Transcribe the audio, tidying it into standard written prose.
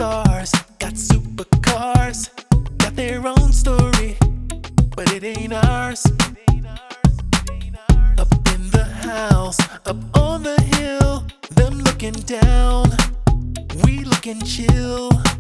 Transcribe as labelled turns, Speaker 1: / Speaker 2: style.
Speaker 1: stars, got supercars, got their own story, but it ain't ours. Up in the house, up on the hill, them looking down, we looking chill.